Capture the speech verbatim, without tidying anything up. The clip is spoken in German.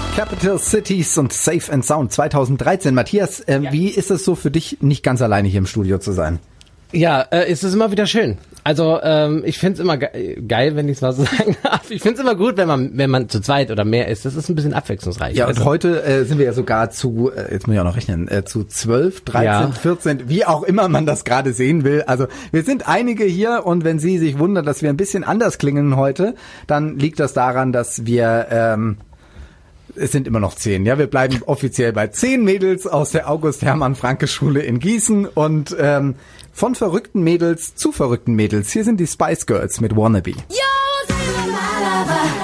Capital Cities und Safe and Sound zweitausenddreizehn. Matthias, äh, ja. wie ist es so für dich, nicht ganz alleine hier im Studio zu sein? Ja, äh, es ist immer wieder schön. Also ähm, ich find's immer ge- geil, wenn ich es mal so sagen darf. Ich find's immer gut, wenn man wenn man zu zweit oder mehr ist. Das ist ein bisschen abwechslungsreich. Ja, und also. heute äh, sind wir ja sogar zu, äh, jetzt muss ich auch noch rechnen, äh, zu zwölf, dreizehn, ja. vierzehn, wie auch immer man das gerade sehen will. Also wir sind einige hier und wenn Sie sich wundern, dass wir ein bisschen anders klingen heute, dann liegt das daran, dass wir... Ähm, Es sind immer noch zehn, ja. Wir bleiben offiziell bei zehn Mädels aus der August-Hermann-Franke-Schule in Gießen und ähm, von verrückten Mädels zu verrückten Mädels. Hier sind die Spice Girls mit Wannabe. Yo,